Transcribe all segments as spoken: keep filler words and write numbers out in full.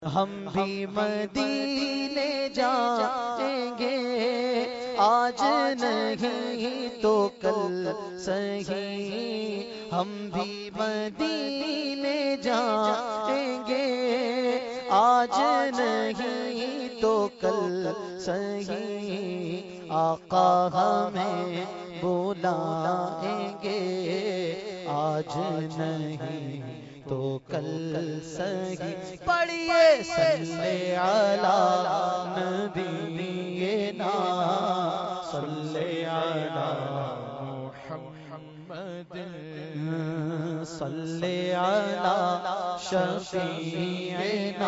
ہم بھی مدینے جائیں گے، آج نہیں تو کل سہی، ہم بھی مدینے جائیں گے، آج نہیں تو کل سہی، آقا ہمیں بلائیں گے، آج نہیں تو کل سہی۔ پڑھیے صلی علی نبینا، صلی علی محمد صلی علی شفیعنا،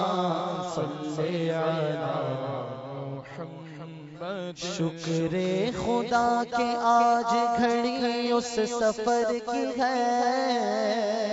صلی علی محمد۔ شکر خدا کہ آج گھڑی اس سفر کی ہے،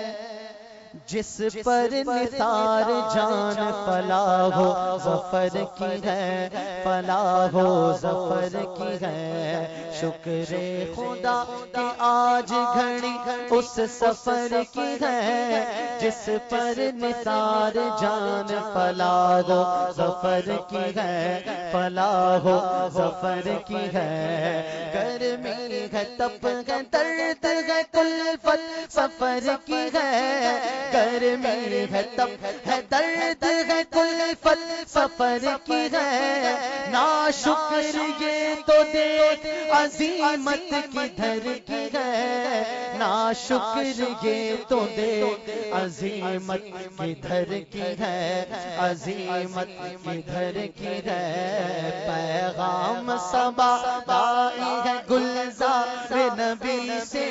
جس پر نثار جان فلاح و ظفر کی ہے، فلاح و ظفر کی ہے۔ شکر خدا کہ آج گھڑی اس سفر کی ہے، جس پر نثار جان فلاح و ظفر کی ہے، فلاح و ظفر کی ہے۔ گرمی ہے، تپ ہے، درد ہے، کلفت سفر کی ہے، گرمی ہے، تپ ہے، درد ہے، کلفت سفر کی ہے۔ ناشکر یہ تو دیکھ عظیمت کدھر کی ہے، ناشکر یہ تو دیکھ عظیمت کدھر کی ہے، عظیمت کدھر کی ہے۔ پیغام صبا لائی ہے گلزار نبی سے،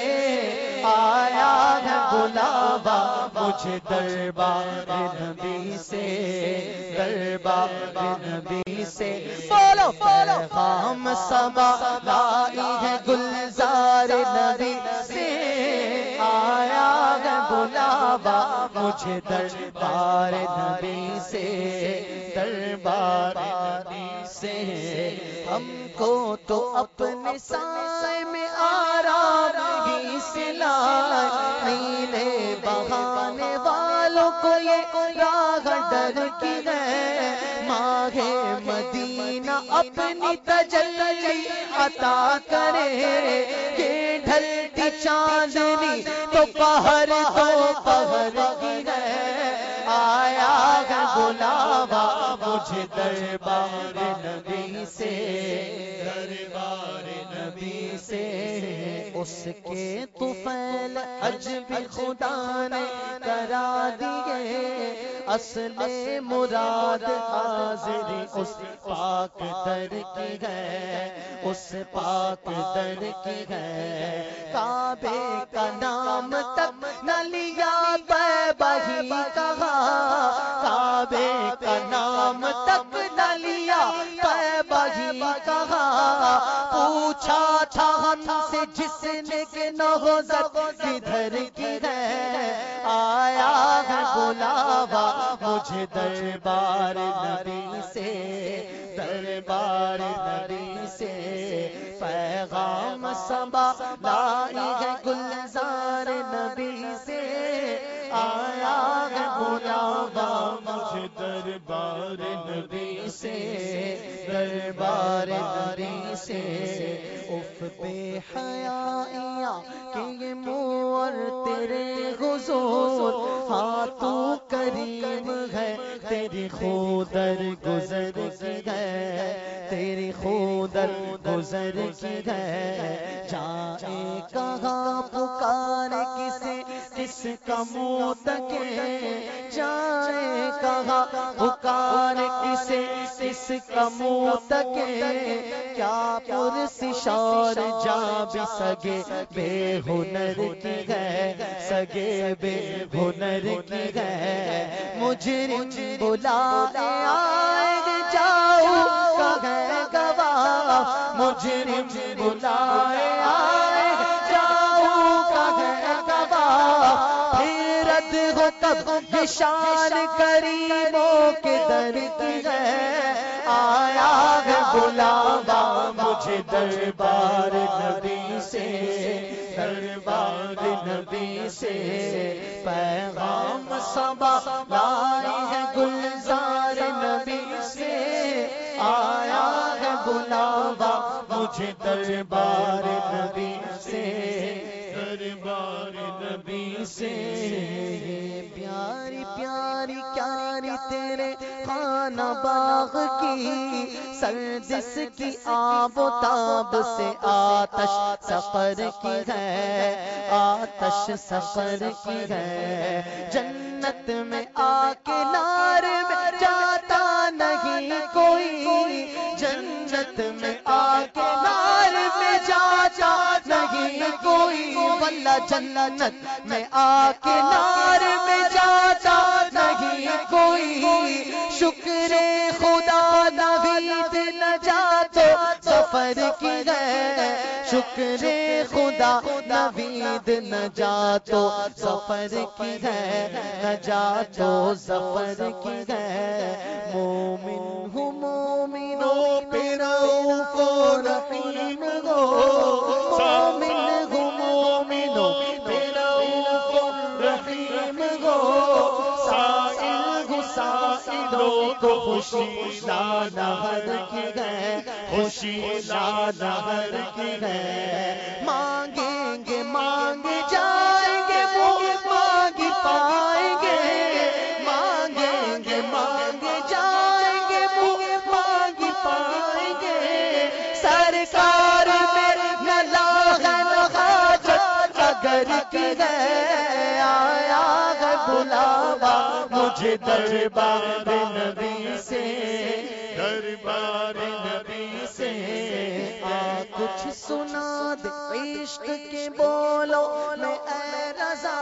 آیا ہے بلاوا مجھے دربار نبی سے، دربار نبی سے۔ بولو پیغام صبا لائی ہے گلزار نبی سے، آیا ہے بلاوا مجھے دربار نبی سے، دربار نبی سے۔ ہم کو تو اپنے سائے میں آرام ہی سلائے، نیلے بہانے والوں کو یہ راہ ڈر کی ہے۔ ماہ مدینہ اپنی تجلی عطا کرے، یہ ڈھلتی چاندنی تو پہر تو پہر کی ہے۔ آیا ہے بلاوا مجھے دربار نبی سے، دربار نبی سے۔ اس کے طفیل حج بھی خدا نے کرا دیے، اصل مراد حاضری اس پاک در کی ہے، اس پاک در کی ہے۔ کعبے کا نام تک نہ لیا طیبہ ہی کہا، کعبے کا نام تک نہ لیا طیبہ ہی کہا۔ پوچھا تھا ہم سے جس نے کہ نہضت کدھر کی ہے، آیا ہے بلاوا مجھے دربار نبی سے، دربار نبی سے۔ پیغام صبا لائی ہے گلزار نبی سے، آیا ہے بلاوا مجھے دربار نبی سے، دربار نبی سے۔ اف بے حیائیاں کہ یہ منہ اور تیرے حضور، ہاں تو کریم ہے، تیری خودر گزر کی ہے، تیری خودر گزر کی ہے۔ جائے کہاں پکار کسے کس کا منہ تکے، جائے کہاں پکار کسے کس کا منہ تکے۔ کیا پرسشار جا بھی سگے بے ہنر کی ہے، سگے بے ہنر کی ہے۔ مجرم بلائے آئے جاؤ کہے گواہ، مجرم بلائے آئے جاؤ کہے گواہ۔ پھر رد ہو تب یہ شان کریموں کے در کی ہے، آیا ہے بلاوا مجھے دربار نبی سے، دربار نبی سے۔ پیغام صبا لائی ہے گل مجھے دربار نبی سے، دربار نبی سے۔ پیاری پیاری پیاری تیرے خانہ باغ کی، سردس کی آب و تاب سے آتش سفر کی ہے، آتش سفر کی ہے۔ جنت میں آ کے نار میں جاتا نہیں کوئی، جنت میں آ کے نار میں جاتا نہیں کوئی، واللہ جنت میں آ کے نار میں جاتا نہیں کوئی۔ شکر خدا نوید نجات سفر کی ہے، شکر خدا نوید نجات سفر کی ہے، نجات سفر کی ہے۔ مومن ہوں مومنوں پہ رؤوف و رحیم ہو، مومن ہوں مومنوں پہ رؤوف و رحیم ہو، سائل ہوں سائلوں کو خوشی نہر کی ہے، خوشی نہر کی ہے۔ مانگیں گے مانگ جائیں گے، منہ مانگ پائیں گے، مانگیں گے مانگ جائیں گے، منہ مانگ پائیں گے۔ سرکار میں نہ لاغن حاجت اگر کی ہے، آیا ہے بلاوا مجھے دربار نبی سے، دربار نبی سے۔ آ کچھ سنا دے عشق کے بولو میں اے رضا،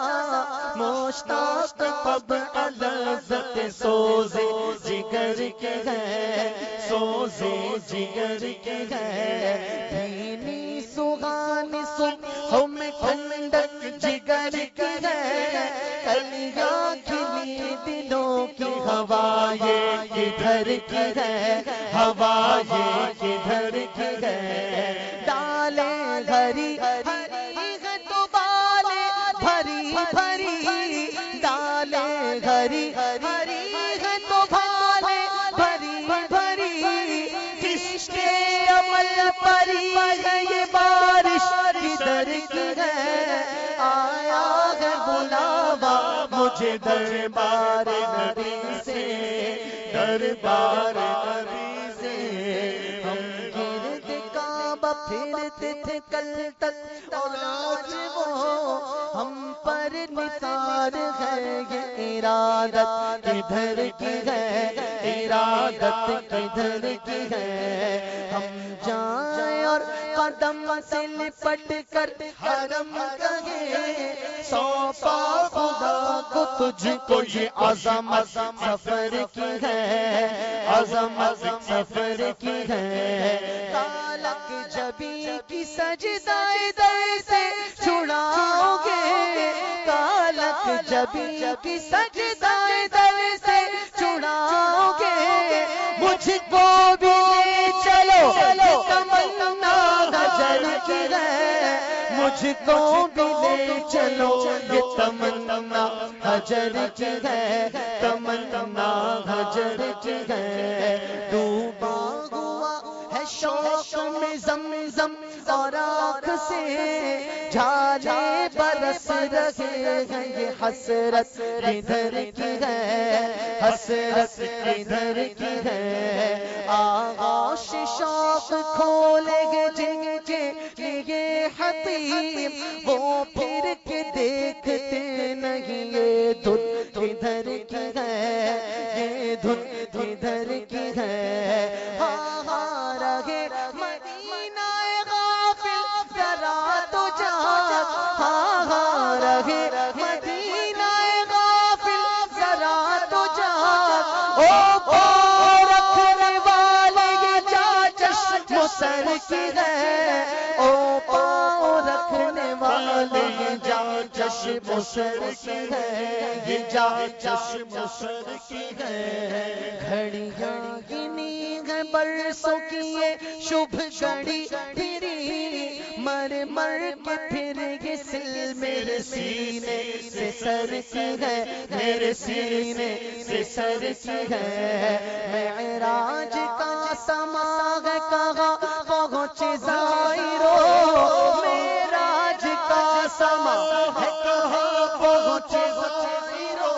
مشتاق طبع لذت سوزے جگر کی ہے، سوزے جگر کی ہے۔ بھینی سغانی صبح میں ٹھنڈک جگر کی ہے، کلیاں کھلی دلوں کی ہوا یہ کدھر کی ہے، ہوا یہ کدھر کی ہے۔ ڈالے ہری ہری ہے تو بالے بھری بھری، ڈالے ہری ہری ہے تو بالے بھری بھری۔ کس کے عمل پری ہے یہ بارش کدھر کی ہے، آیا ہے بلاوا مجھے دربار نبی سے، دربار نبی سے۔ ہم گرد کعبہ پھرتے تھے کل تک اور آج وہ ہم پر نثار ہے، یہ ارادت کدھر کی ہے، ارادت کدھر کی ہے۔ ہم جائیں اور قدم سے لپٹ کر حرم کہیں، سونپا خدا کو تجھ کو یہ عظمت سفر کی ہے، عظمت سفر کی ہے۔ کالک جبی کی سجدہ در سے چھڑاؤ گے، کالک جبی کی سجدہ در سے چھڑاؤ گے۔ مجھ کو بھی لے چلو تمنا حجر کی ہے، مجھ کو بھی لے چلو یہ تمنا حجر کی ہے، تمنا حجر کی ہے۔ ڈوبا ہوا ہے شوق میں زمزم اور آنکھ سے جھالے برس رہے ہیں، یہ حسرت کدھر کی ہے، حسرت کدھر کی ہے۔ آغوش شوق کھولے گے جن کے لیے حتیم، وہ پھر کے دیکھتے نہیں یہ دھن کدھر کی ہے، یہ دھن کدھر کی ہے۔ ہاں ہاں رہے مدینہ غافل ذرا تو جاگ، ہاں ہاں رہے مدینہ غافل ذرا تو جاگ۔ او پاؤں رکھنے والے یہ جا چشم سر کی ہے، او پاؤں رکھنے والے یہ جا چشم سر کی ہے، یہ جا چشم سر کی ہے۔ گھڑیاں گنی ہے برسوں کی یہ شبھ گھڑی پھری، مر مر کے پھر یہ سل میرے سینے سے سر کی ہے، میرے سینے سے سر کی ہے۔ معراج کا سما ہے کہاں پہنچ پہنچے زائرو، معراج کا سما ہے کہاں پہنچے زائرو،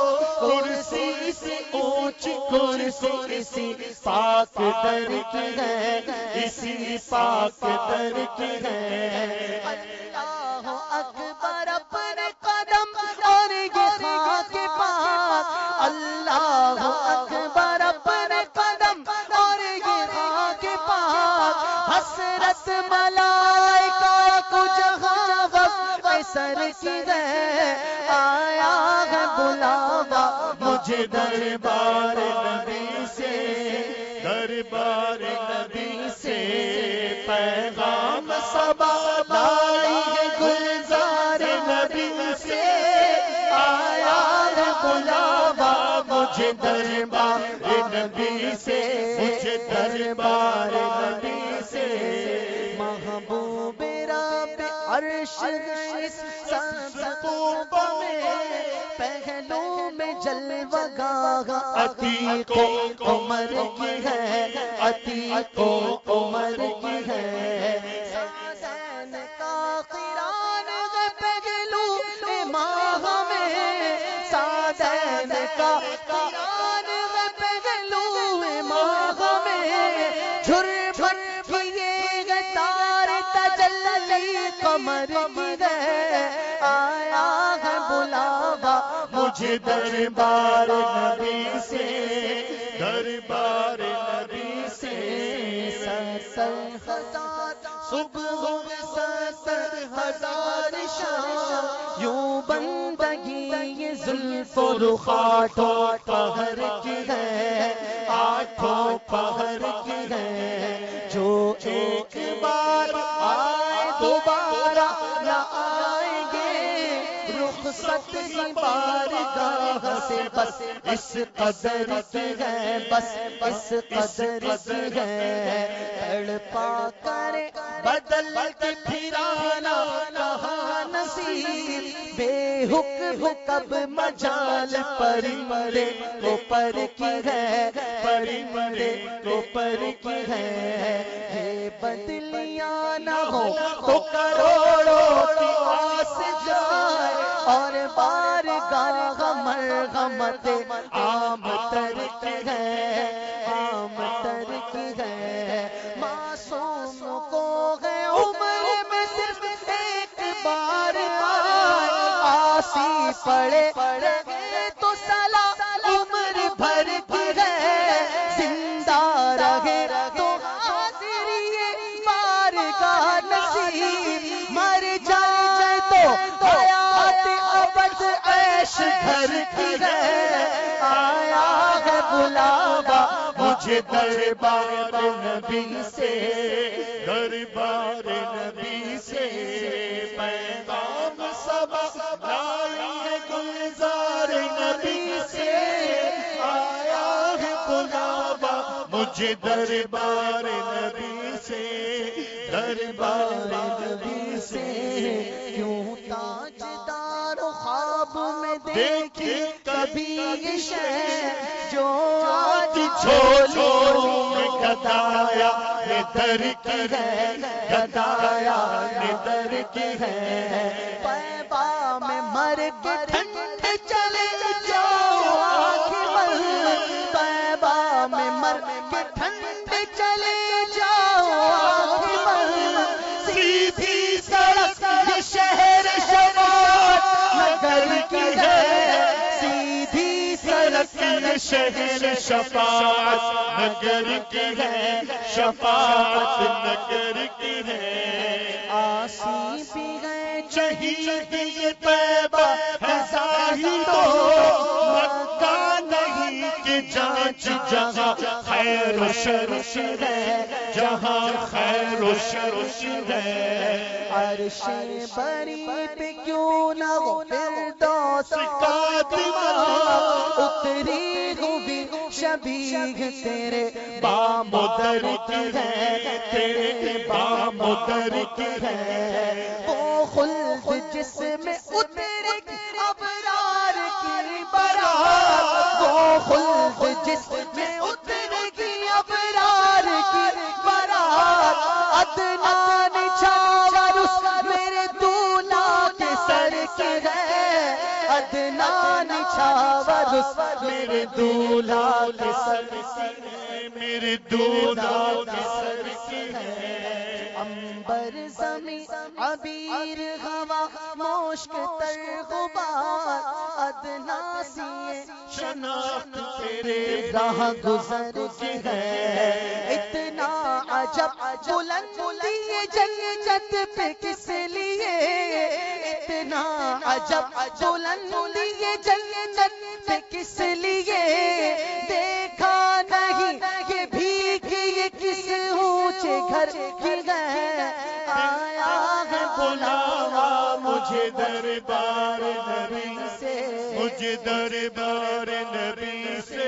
کرسی سے اونچی کرسی اسی پاک در کی ہے، اسی پاک در کی ہے۔ اللہ اکبر اپنے قدم اور یہ خاک پاک، اللہ اکبر اپنے قدم اور یہ خاک پاک، حسرت ملائکہ کو جہاں وقت سر کی ہے، آیا ہے بلاوا مجھے دربار نبی سے، دربار نبی سے پیغام صبا لائی ہے گلزار نبی سے، آیا ہے بلاوا مجھے دربار نبی سے، مجھے دربار نبی سے۔ محبوب رب عرش اس سبز خوب میں، پہلو میں جلوہ گاہ عتیق عمر کی ہے، عتیق عمر کی ہے۔ سازین کا قران ہے پہلو ماہ میں، سازین کا قران ہے پہلو ماہ میں، جھرمٹ کیے گئے تار تجلی قمر کی ہے، آیا ہے بلاوا مجھے دربار نبی سے، دربار نبی سے۔ ستر ہزار صبح ستر ہزار شام، یوں بندگی یہ زلف و رخ آٹھوں پہر کی ہے، آٹھوں پہر کی ہے۔ جو ایک بار آئے دوبارہ نہ آئیں گے، رخصت ہی بارگاہ سے بس اس قدر کی ہے، بس اس قدر کی ہے۔ تڑپا کرے بدل کے پھرانا کہاں نصیب، بے حکم کب مجال پرندے کو پر کی ہے، پرندے کو پر کی ہے۔ یہ بدلیاں نہ ہو تو کروڑوں کی آس جائے، اور بارگاہ مرحمت عام تر کی ہے، عام تر کی ہے۔ معصوم کو ہے عمر میں صرف ایک بار آئے، آسی پڑے رہے تو سلا عمر بھر کی ہے، زندہ رہے تو حاضری بارگاہ نصیب، مر جائے تو حیات ابد عیش گھر کی ہے، آیا ہے بلاوا مجھے دربار نبی سے، دربار نبی سے پیغام صبا لائی ہے گلزار نبی سے، آیا ہے بلاوا مجھے دربار نبی سے، دربار نبی سے۔ کیوں تاجدار خواب میں دیکھی کبھی یہ شے، جو آج جھولوں میں گدایا ندر کی ہے، گدایا ندر کی ہے۔ پیبا میں مر کے ٹھنڈ چلے جاؤ آنکھ بند، پیبا میں مر کے ٹھنڈ چلے جاؤ آنکھ بند، سیدھی سڑک یہ شہر شفاعت نگر کی ہے، سیدھی سڑک یہ شہر شفاعت نگر کی ہے، شفاعت نگر کی ہے۔ آسی بھی گئے شہید یہ طیبہ ہے زاہد و مکہ نہیں کہ جانچ جہاں خیر و شر ہے، جہاں خیر و شر ہے۔ عرش بری پہ کیوں نہ ہو فردوس کا دماغ، اتری ہوئی شبیہ تیرے بام در کی ہے، تیرے بام در کی ہے۔ وہ خلد جس میں اترے ابرار کی برات، وہ خلد جس میں اترے گی ابرار کی برات، نچھاور میرے دولہا کے سر کی ہے، میرے دولہا کے سر کی ہے۔ عنبر زمیں عبیر ہوا مشک تر غبار، ادنا سی شناخت تیرے راہ گزر کی ہے۔ اتنا عجب بلندی جنت پہ کس لیے، اتنا عجب بلندی جنت پہ کس لیے، دیکھا نہیں کہ بھیگی یہ کس اونچے گھر کی ہے۔ آیا ہے بلاوا مجھے دربار نبی سے، مجھے دربار نبی سے۔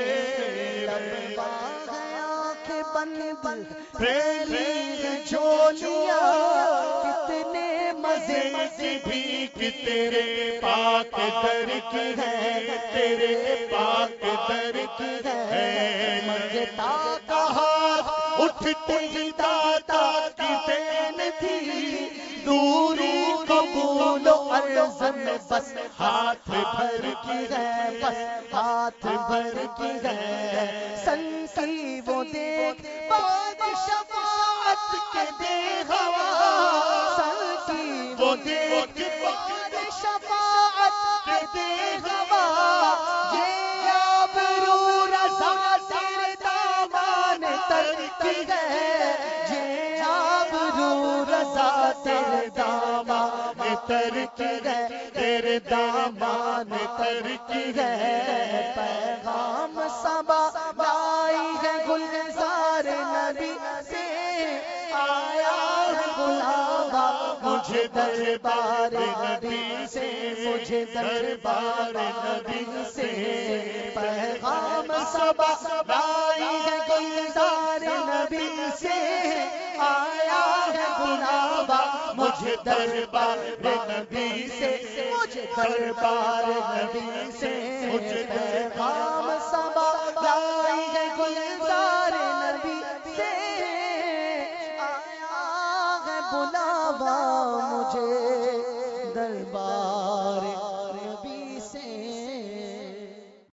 آنکھیں بند پھیلی جھولیاں، کتنے مزے کی بھیک تیرے پاک در کی ہے، تیرے پاک در کی ہے۔ منگتا کا ہاتھ اٹھتے ہی داتا کی دین تھی، دوری قبول و عرض میں بس ہاتھ بھر کی ہے، بس ہاتھ بھر کی ہے۔ سن کی وہ دیکھ باد شفاعت کے دے ہوا، سن کی وہ دیکھ باد شفاعت کے دے ہوا، یہ آبرو رضا تیرے دامان تر کی ہے، یہ آبرو رضا تیرے دامان تر کی ہے، تیرے دامان تر کی ہے۔ پیغام صبا لائی ہے گلزار نبی سے، آیا ہے بلاوا مجھے دربار نبی سے، مجھے دربار نبی سے۔ پیغام صبا لائی ہے گلزار نبی سے، آیا ہے بلاوا مجھے دربار نبی سے، مجھے دربار نبی سے۔ مجھے پیغام صبا لائی ہے گلزار